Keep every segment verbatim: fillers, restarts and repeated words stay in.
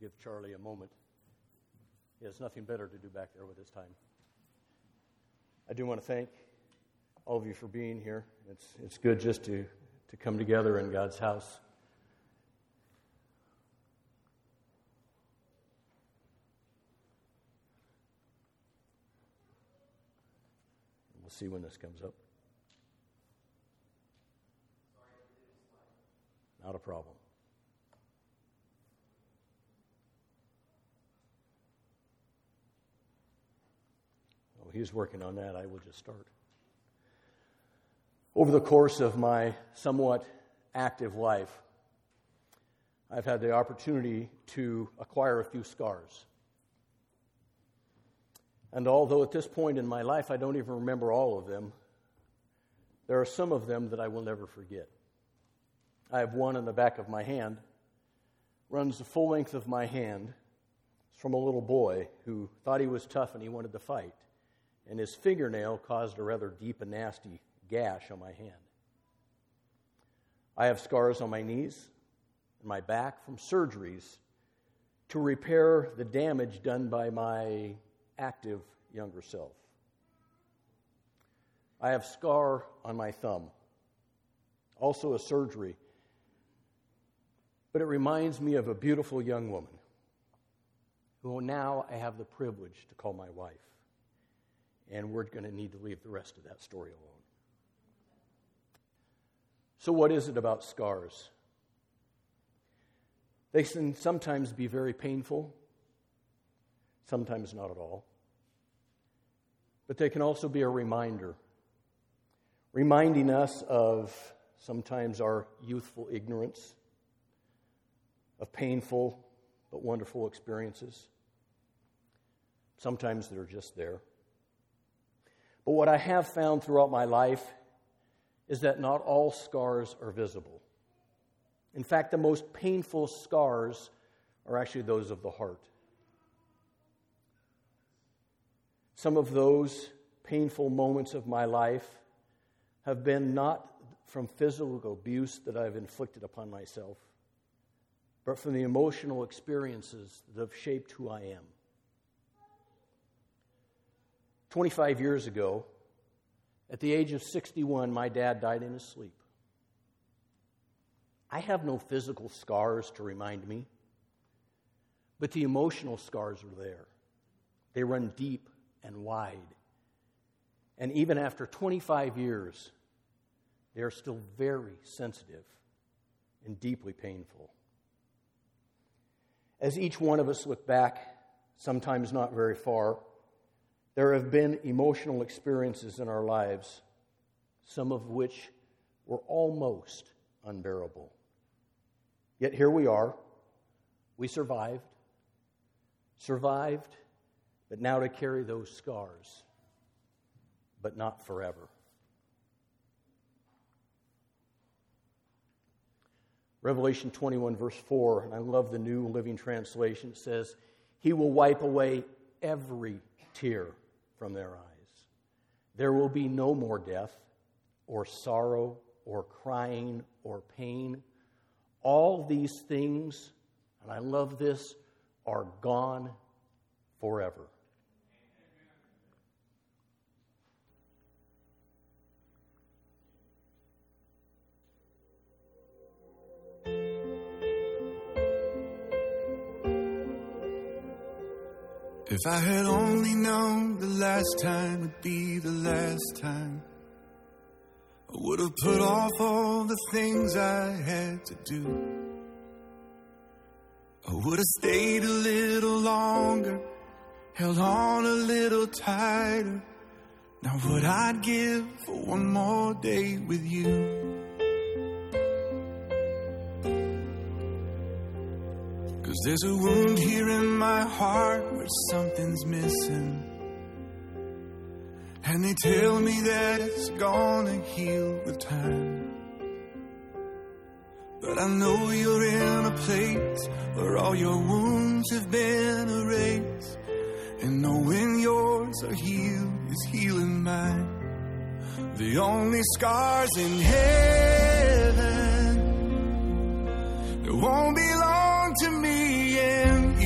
give Charlie a moment. He has nothing better to do back there with his time. I do want to thank all of you for being here. It's it's good just to, to come together in God's house. We'll see when this comes up. Not a problem. Oh, he's working on that. I will just start. Over the course of my somewhat active life, I've had the opportunity to acquire a few scars. And although at this point in my life I don't even remember all of them, there are some of them that I will never forget. I have one on the back of my hand, runs the full length of my hand. It's from a little boy who thought he was tough and he wanted to fight. And his fingernail caused a rather deep and nasty gash on my hand. I have scars on my knees and my back from surgeries to repair the damage done by my active younger self. I have scar on my thumb, also a surgery, but it reminds me of a beautiful young woman who now I have the privilege to call my wife, and we're going to need to leave the rest of that story alone. So what is it about scars? They can sometimes be very painful, sometimes not at all. But they can also be a reminder, reminding us of sometimes our youthful ignorance, of painful but wonderful experiences. Sometimes they're just there. But what I have found throughout my life is that not all scars are visible. In fact, the most painful scars are actually those of the heart. Some of those painful moments of my life have been not from physical abuse that I've inflicted upon myself, but from the emotional experiences that have shaped who I am. twenty-five years ago, at the age of sixty-one, my dad died in his sleep. I have no physical scars to remind me, but the emotional scars are there. They run deep and wide. And even after twenty-five years, they are still very sensitive and deeply painful. As each one of us look back, sometimes not very far, there have been emotional experiences in our lives, some of which were almost unbearable. Yet here we are. We survived. Survived, but now to carry those scars, but not forever. Revelation twenty-one, verse four, and I love the New Living Translation. It says, He will wipe away every tear from their eyes. There will be no more death, or sorrow, or crying, or pain. All these things, and I love this, are gone forever. If I had only known the last time would be the last time, I would have put off all the things I had to do. I would have stayed a little longer, held on a little tighter. Now what I'd give for one more day with you. 'Cause there's a wound here in my heart where something's missing, and they tell me that it's gonna heal with time. But I know you're in a place where all your wounds have been erased, and knowing yours are healed is healing mine. The only scars in heaven that won't belong to me and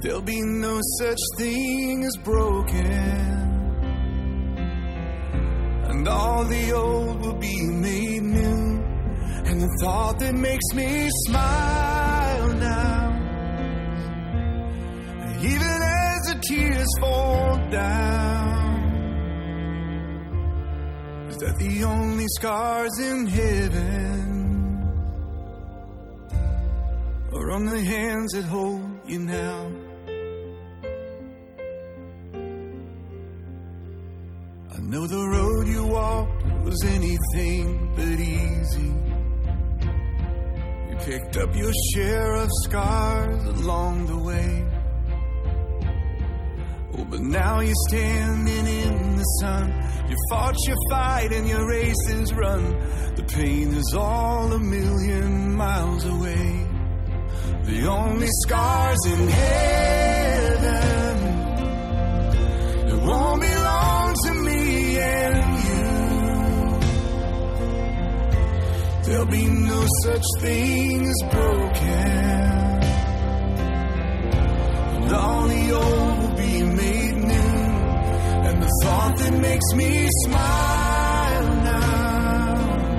there'll be no such thing as broken. And all the old will be made new. And the thought that makes me smile now, even as the tears fall down, is that the only scars in heaven are on the hands that hold you now. I know the road you walked was anything but easy. You picked up your share of scars along the way. Oh, but now you're standing in the sun. You fought your fight and your race is run. The pain is all a million miles away. The only scars in heaven that won't belong to me and you. There'll be no such thing as broken. And all the old will be made new. And the thought that makes me smile now,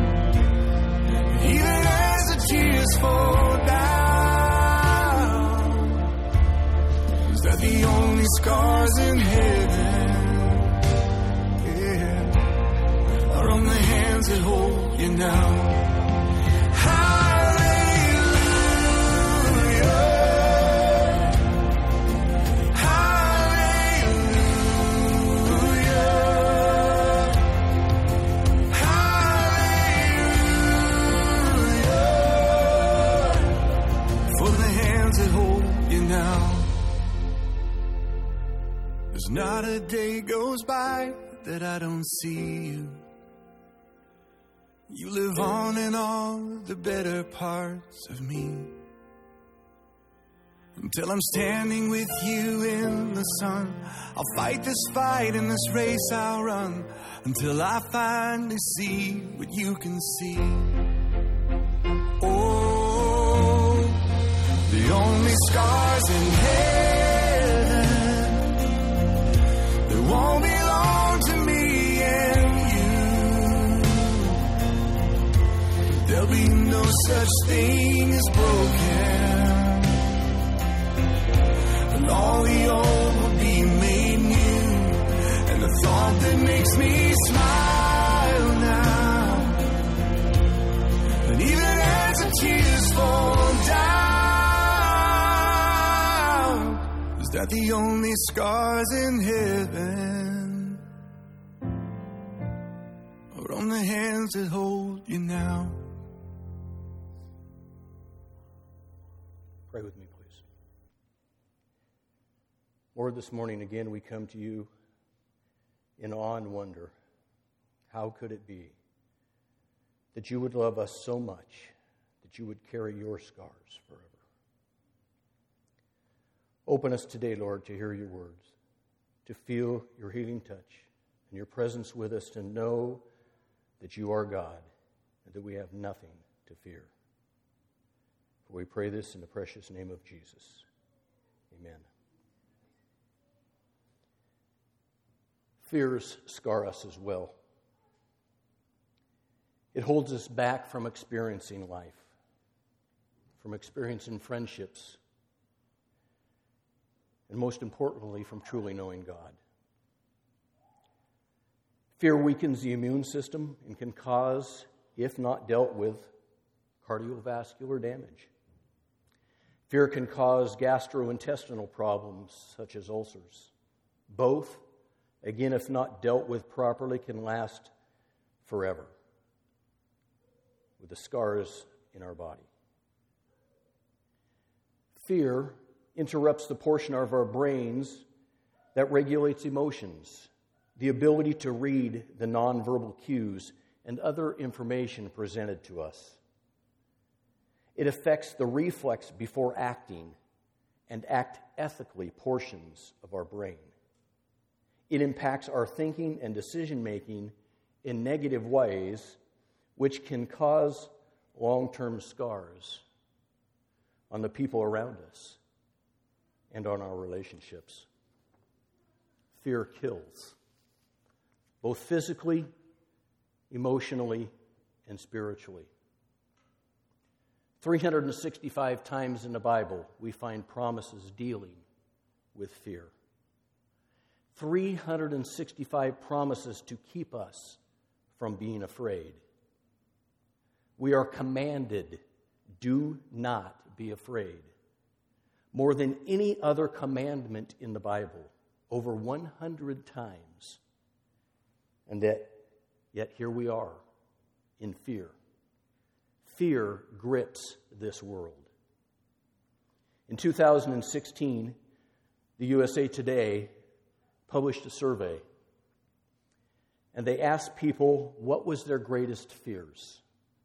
even as the tears fall down, is that the only scars in heaven, yeah, are on the hands that hold you now. Not a day goes by that I don't see you. You live on in all the better parts of me. Until I'm standing with you in the sun, I'll fight this fight in this race I'll run, until I finally see what you can see. Oh, the only scars in heaven won't belong to me and you. There'll be no such thing as broken. And all the old will be made new. And the thought that makes me smile now, and even as the tears fall down, is that the only scars in heaven are on the hands that hold you now. Pray with me, please. Lord, this morning again we come to you in awe and wonder. How could it be that you would love us so much that you would carry your scars forever? Open us today, Lord, to hear your words, to feel your healing touch and your presence with us, to know that you are God and that we have nothing to fear. For we pray this in the precious name of Jesus. Amen. Fears scar us as well. It holds us back from experiencing life, from experiencing friendships, and most importantly, from truly knowing God. Fear weakens the immune system and can cause, if not dealt with, cardiovascular damage. Fear can cause gastrointestinal problems such as ulcers. Both, again, if not dealt with properly, can last forever with the scars in our body. Fear interrupts the portion of our brains that regulates emotions, the ability to read the nonverbal cues and other information presented to us. It affects the reflex before acting and act ethically portions of our brain. It impacts our thinking and decision-making in negative ways, which can cause long-term scars on the people around us and on our relationships. Fear kills, both physically, emotionally, and spiritually. three hundred sixty-five times in the Bible, we find promises dealing with fear. three hundred sixty-five promises to keep us from being afraid. We are commanded, do not be afraid. More than any other commandment in the Bible, over one hundred times. And that, yet here we are in fear. Fear grips this world. In two thousand sixteen, the U S A Today published a survey, and they asked people what was their greatest fears.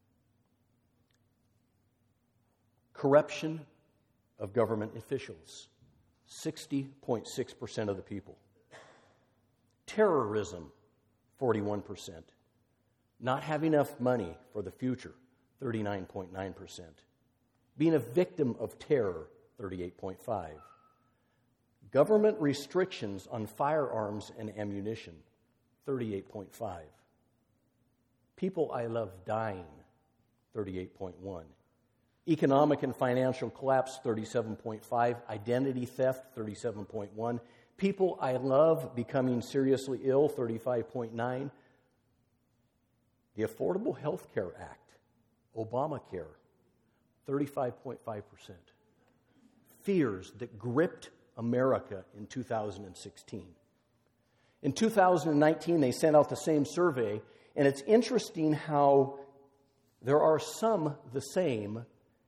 Corruption of government officials, sixty point six percent of the people. Terrorism, forty-one percent. Not having enough money for the future, thirty-nine point nine percent. Being a victim of terror, thirty-eight point five percent. Government restrictions on firearms and ammunition, thirty-eight point five percent. People I love dying, thirty-eight point one percent. Economic and financial collapse, thirty-seven point five percent. Identity theft, thirty-seven point one percent. People I love becoming seriously ill, thirty-five point nine percent. The Affordable Health Care Act, Obamacare, thirty-five point five percent. Fears that gripped America in two thousand sixteen. In two thousand nineteen, they sent out the same survey, and it's interesting how there are some the same,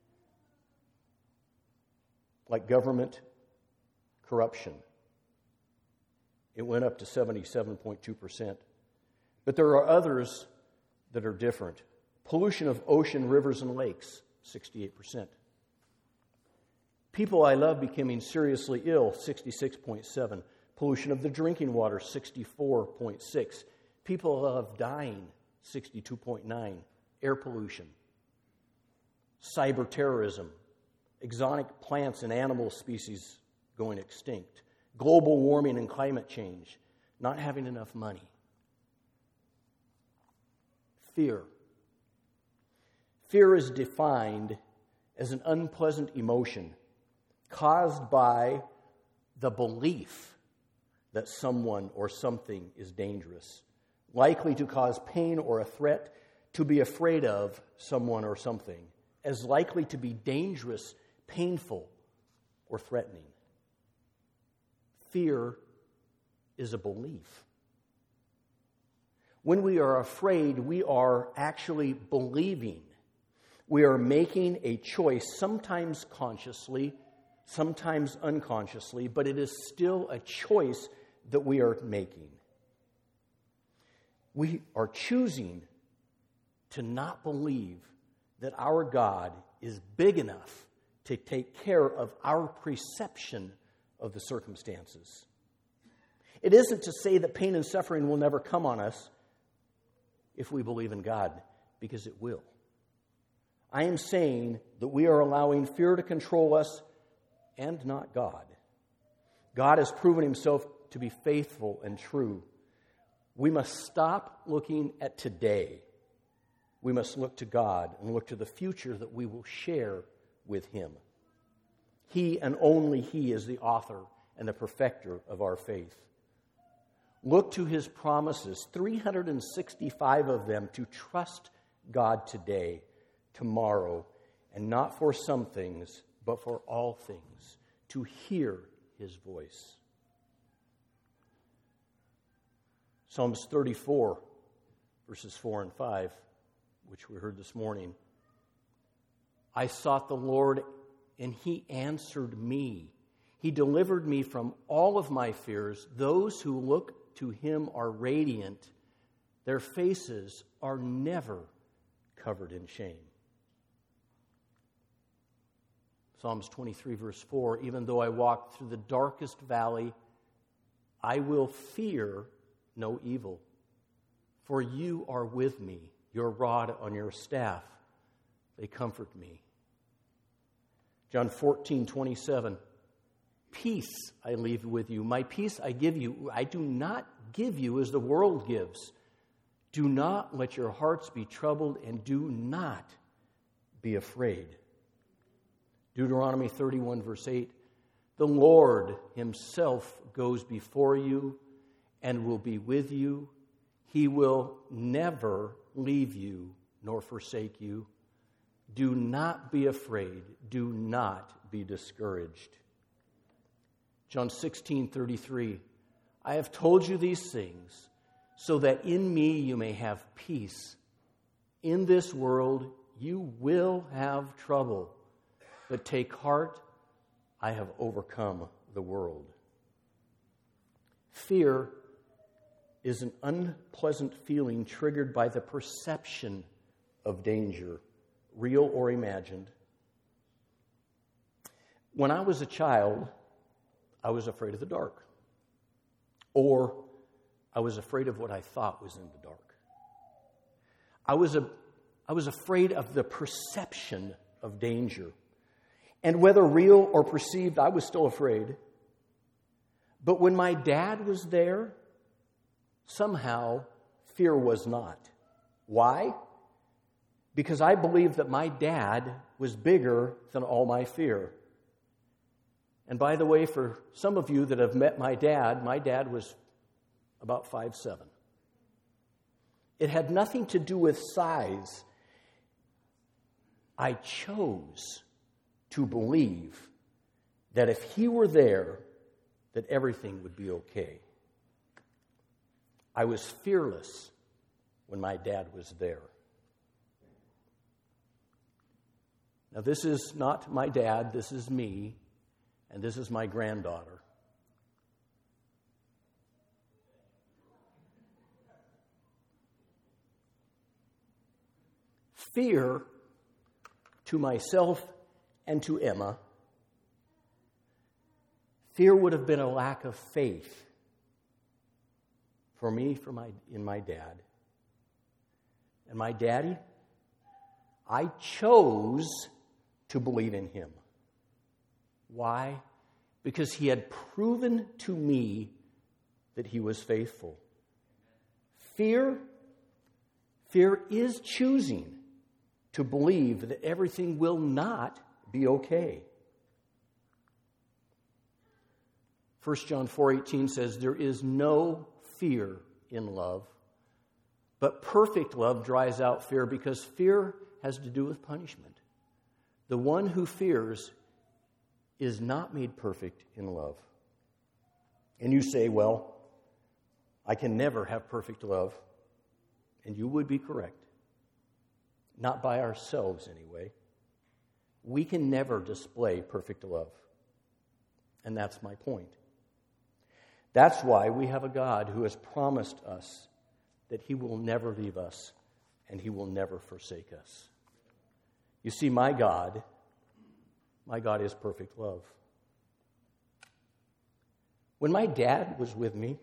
like government corruption. It went up to seventy-seven point two percent. But there are others that are different. Pollution of ocean, rivers, and lakes, sixty-eight percent. People I love becoming seriously ill, sixty-six point seven percent. Pollution of the drinking water, sixty-four point six percent. People I love dying, sixty-two point nine percent. Air pollution. Cyber terrorism. Exotic plants and animal species going extinct. Global warming and climate change. Not having enough money. Fear. Fear is defined as an unpleasant emotion caused by the belief that someone or something is dangerous, likely to cause pain or a threat, to be afraid of someone or something, as likely to be dangerous, painful, or threatening. Fear is a belief. When we are afraid, we are actually believing. We are making a choice, sometimes consciously, sometimes unconsciously, but it is still a choice that we are making. We are choosing to not believe that our God is big enough to take care of our perception of the circumstances. It isn't to say that pain and suffering will never come on us if we believe in God, because it will. I am saying that we are allowing fear to control us and not God. God has proven himself to be faithful and true. We must stop looking at today. We must look to God and look to the future that we will share with him. He and only he is the author and the perfecter of our faith. Look to his promises, three hundred sixty-five of them, to trust God today, tomorrow, and not for some things, but for all things, to hear his voice. Psalms thirty-four, verses four and five, which we heard this morning. I sought the Lord, and he answered me. He delivered me from all of my fears. Those who look to him are radiant. Their faces are never covered in shame. Psalms twenty-three, verse four, even though I walk through the darkest valley, I will fear no evil, for you are with me. Your rod and your staff, they comfort me. John fourteen, twenty-seven, Peace I leave with you. My peace I give you. I do not give you as the world gives. Do not let your hearts be troubled, and do not be afraid. Deuteronomy thirty-one, verse eight. The Lord himself goes before you and will be with you. He will never leave you nor forsake you. Do not be afraid. Do not be discouraged. John sixteen, thirty-three. I have told you these things so that in me you may have peace. In this world you will have trouble, but take heart, I have overcome the world. Fear is an unpleasant feeling triggered by the perception of danger, real or imagined. When I was a child, I was afraid of the dark. Or I was afraid of what I thought was in the dark. I was a, I was afraid of the perception of danger. And whether real or perceived, I was still afraid. But when my dad was there, somehow fear was not. Why? Because I believed that my dad was bigger than all my fear. And by the way, for some of you that have met my dad, my dad was about five seven. It had nothing to do with size. I chose to believe that if he were there, that everything would be okay. I was fearless when my dad was there. Now, this is not my dad, this is me, and this is my granddaughter. Fear to myself and to Emma, fear would have been a lack of faith for me, for my in my dad. And my daddy, I chose to believe in him. Why? Because he had proven to me that he was faithful. Fear, fear is choosing to believe that everything will not be okay. First John four eighteen says, there is no fear in love, but perfect love drives out fear, because fear has to do with punishment. The one who fears is not made perfect in love. And you say, well, I can never have perfect love. And you would be correct. Not by ourselves, anyway. We can never display perfect love. And that's my point. That's why we have a God who has promised us that he will never leave us and he will never forsake us. You see, my God, my God is perfect love. When my dad was with me,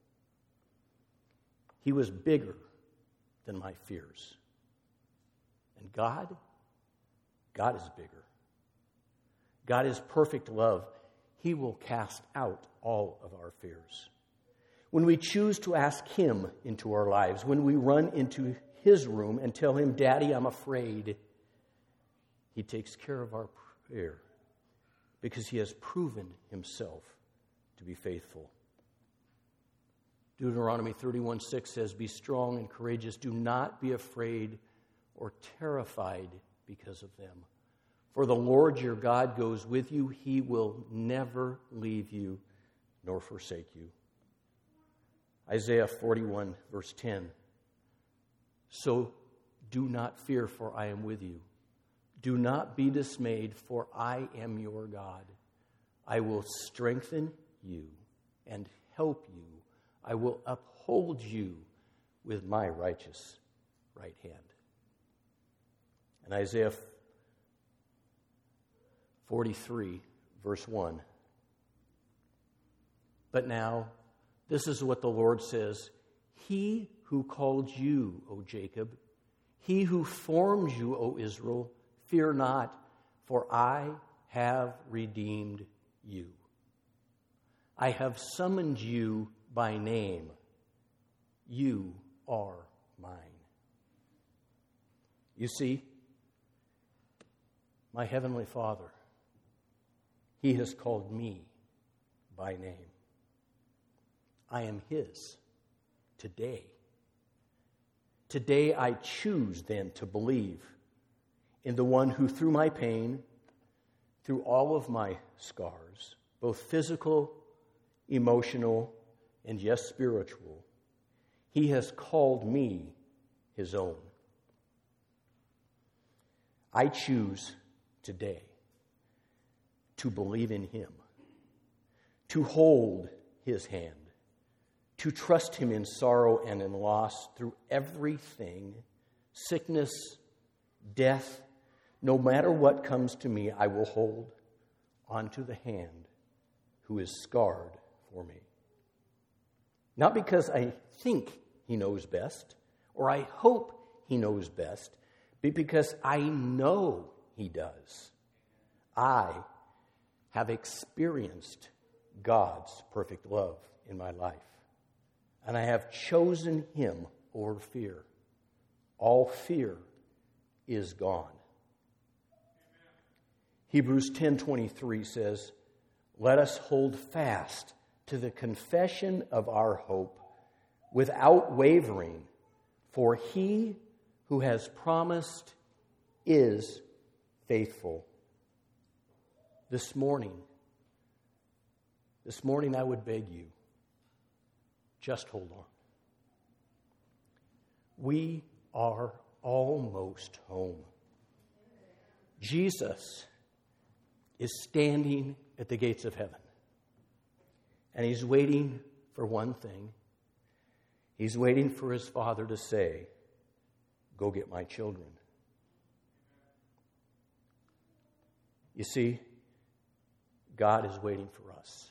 he was bigger than my fears. And God, God is bigger. God is perfect love. He will cast out all of our fears. When we choose to ask him into our lives, when we run into his room and tell him, Daddy, I'm afraid, he takes care of our prayer because he has proven himself to be faithful. Deuteronomy thirty-one six says, be strong and courageous. Do not be afraid or terrified because of them. For the Lord your God goes with you. He will never leave you nor forsake you. Isaiah forty-one, verse ten. So do not fear, for I am with you. Do not be dismayed, for I am your God. I will strengthen you and help you. I will uphold you with my righteous right hand. And Isaiah forty-three, verse one. But now, this is what the Lord says. He who called you, O Jacob, he who formed you, O Israel, fear not, for I have redeemed you. I have summoned you by name. You are mine. You see, my Heavenly Father, He has called me by name. I am His today. Today I choose then to believe in the one who through my pain, through all of my scars, both physical, emotional, and yes, spiritual, He has called me His own. I choose today to believe in Him, to hold His hand, to trust Him in sorrow and in loss through everything, sickness, death. No matter what comes to me, I will hold onto the hand who is scarred for me. Not because I think He knows best, or I hope He knows best, but because I know He does. I have experienced God's perfect love in my life, and I have chosen Him over fear. All fear is gone. Hebrews ten twenty-three says, "Let us hold fast to the confession of our hope without wavering, for He who has promised is faithful." This morning, this morning I would beg you, just hold on. We are almost home. Jesus is standing at the gates of heaven, and He's waiting for one thing. He's waiting for His Father to say, "Go get my children." You see, God is waiting for us.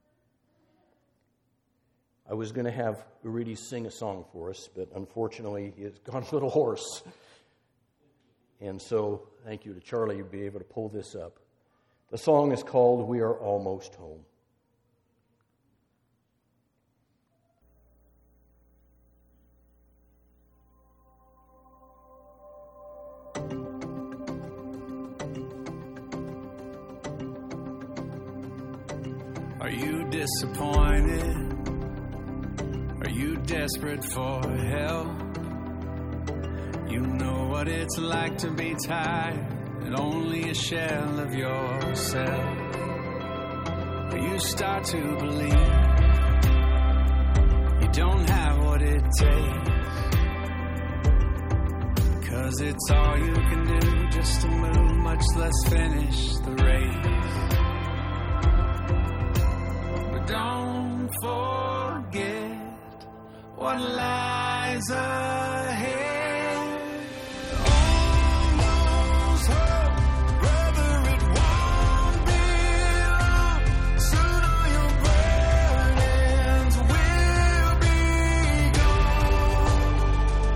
I was going to have Uridi sing a song for us, but unfortunately he has gone a little hoarse. And so, thank you to Charlie, you'll be able to pull this up. The song is called "We Are Almost Home." Are you disappointed? Are you desperate for help? You know what it's like to be tired and only a shell of yourself. You start to believe you don't have what it takes, 'cause it's all you can do just to move, much less finish the race. Don't forget what lies ahead. Almost home, brother, it won't be long. Soon all your burdens will be gone.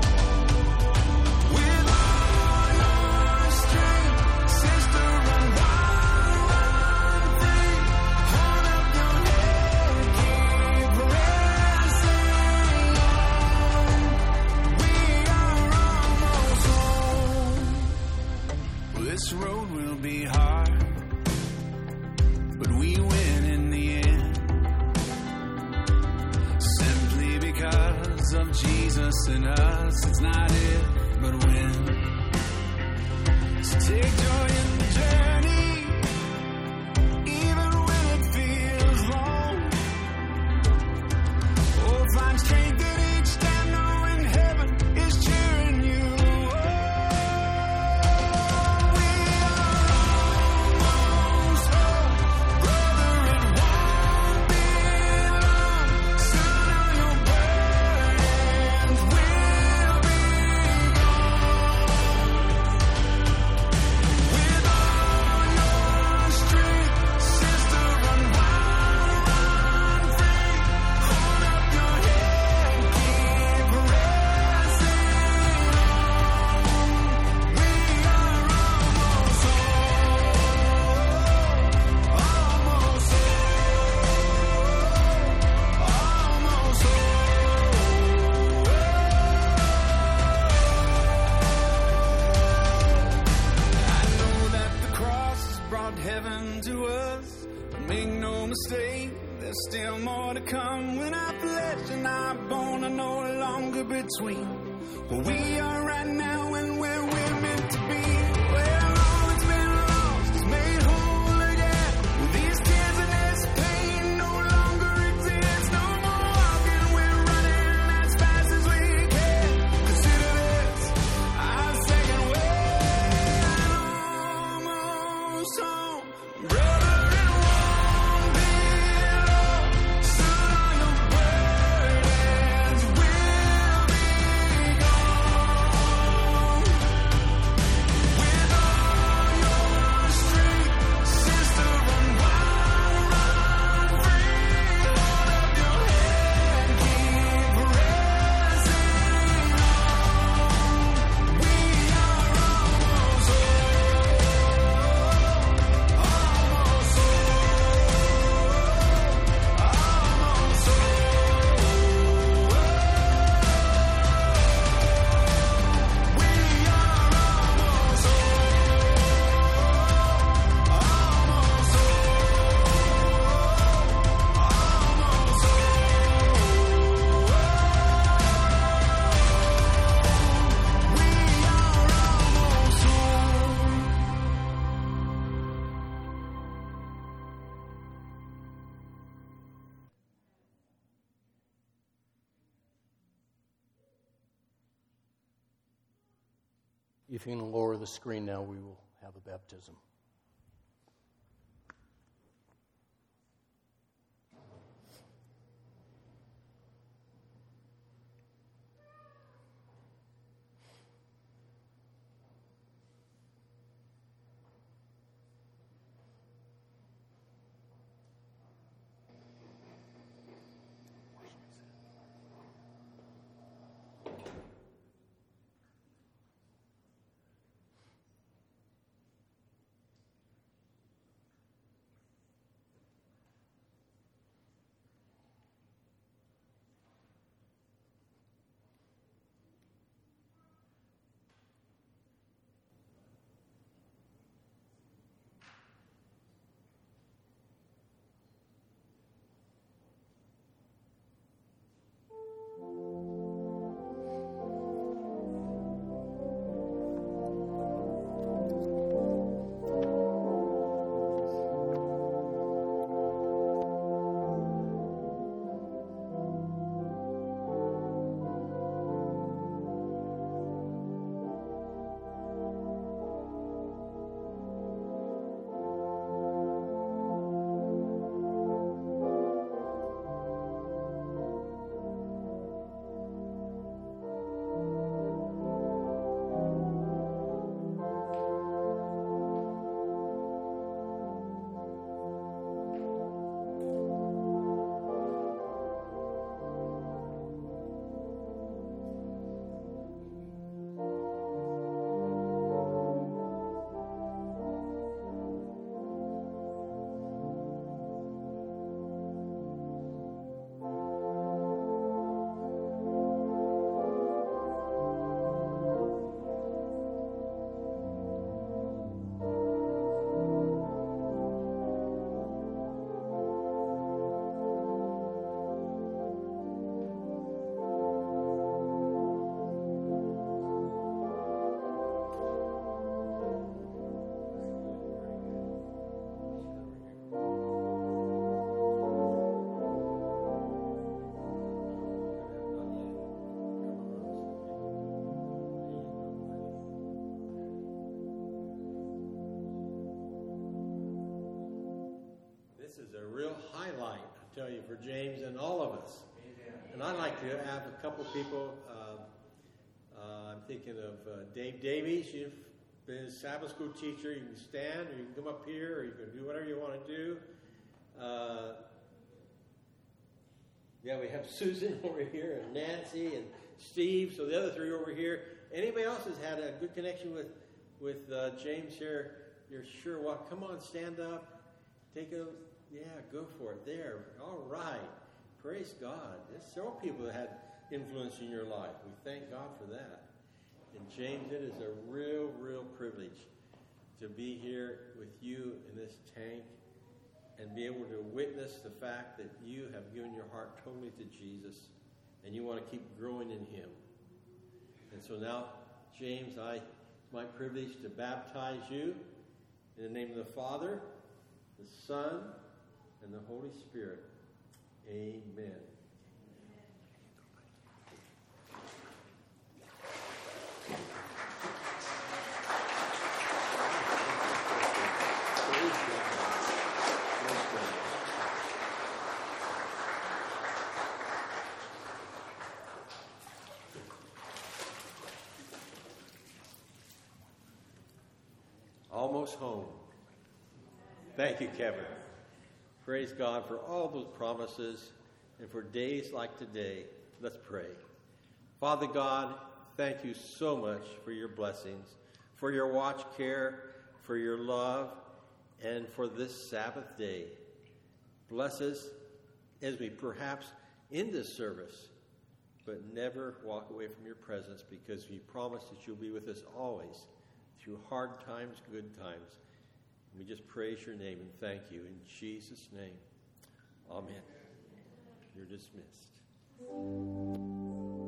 With all your strength, sister, run, run, run free. Hold up your head, keep pressing on. We are almost home. This road will be hard, but we win in the end. Simply because of Jesus in us, it's not if, but when. So take joy in the journey, even when it feels long. Oh, find strength in each step, knowing heaven is cheering you on. We are almost home, brother, it won't be long. Soon all your burdens will be gone. With brought heaven to us. Make no mistake, there's still more to come. When our flesh and our bone are no longer between where we are right now and where we're meant to be. Well, all that's been lost is made whole again. With these tears and this pain no longer exists. No more walking, we're running as fast as we can. Consider this our second win. Almost home, brother. If you can lower the screen now, we will have a baptism. This is a real highlight, I tell you, for James and all of us. And I'd like to have a couple people. Uh, uh, I'm thinking of uh, Dave Davies. You've been a Sabbath school teacher. You can stand, or you can come up here, or you can do whatever you want to do. Uh, yeah, we have Susan over here, and Nancy, and Steve. So the other three over here. Anybody else has had a good connection with with uh, James here? You're sure what? Come on, stand up. Take a yeah, go for it. There. All right. Praise God. There's several people that had influence in your life. We thank God for that. And James, it is a real, real privilege to be here with you in this tank and be able to witness the fact that you have given your heart totally to Jesus and you want to keep growing in him. And so now, James, I, it's my privilege to baptize you in the name of the Father, the Son, and the Holy Spirit. Amen. Almost home. Thank you, Kevin. Praise God for all those promises and for days like today. Let's pray. Father God, thank you so much for your blessings, for your watch care, for your love, and for this Sabbath day. Bless us as we perhaps end this service, but never walk away from your presence, because you promise that you'll be with us always, through hard times, good times. We just praise your name and thank you in Jesus' name. Amen. You're dismissed.